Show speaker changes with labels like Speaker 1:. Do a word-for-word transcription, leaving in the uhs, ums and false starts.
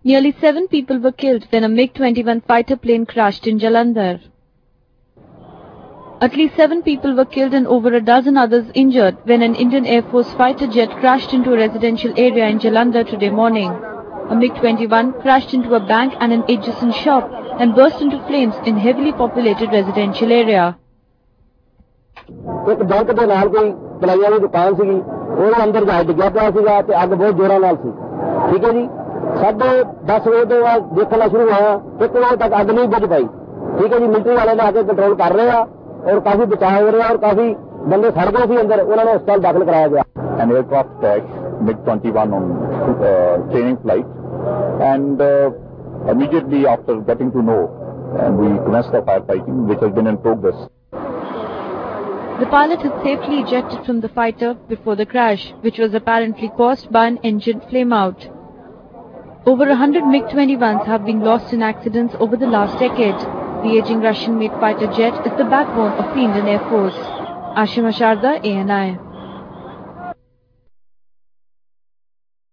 Speaker 1: Nearly seven people were killed when a MiG twenty-one fighter plane crashed in Jalandhar. At least seven people were killed and over a dozen others injured when an Indian Air Force fighter jet crashed into a residential area in Jalandhar today morning. A MiG twenty-one crashed into a bank and an adjacent shop and burst into flames in heavily populated residential area.
Speaker 2: एक bank के नाल कोई दवाइयां की दुकान सी ਉਹਦੇ ਅੰਦਰ ਜਾ ਡਿੱਗਿਆ ਪਿਆ ਸੀਗਾ ਤੇ ਅੱਗ ਬਹੁਤ ਜ਼ੋਰਾਂ ਨਾਲ ਸੀ। ਠੀਕ ਹੈ ਜੀ, ਸਾਢੇ ਦਸ ਵਜੇ ਤੋਂ ਬਾਅਦ ਦੇਖਣਾ ਸ਼ੁਰੂ ਹੋਇਆ, ਇੱਕ ਵਜੇ ਤੱਕ ਅੱਗ ਨਹੀਂ ਬੁਝ ਪਾਈ। ਠੀਕ ਹੈ ਜੀ, ਮਿਲਟਰੀ ਵਾਲੇ ਨੇ ਆ ਕੇ ਕੰਟਰੋਲ ਕਰ ਰਹੇ ਆ और काफी बचाव हो रहा है और काफी बंदे सड़ गए थे अंदर, उन्होंने अस्पताल दाखिल कराया गया।
Speaker 3: An aircraft crashed MiG twenty-one on uh, training flight, and uh, immediately after getting to know, and we commenced the firefighting, which has been in progress.
Speaker 1: The pilot had safely ejected from the fighter before the crash, which was apparently caused by an engine flameout. Over a hundred MiG twenty-ones have been lost in accidents over the last decade. The aging Russian-made fighter jet is the backbone of the Indian Air Force. Ashima Sharda, A N I.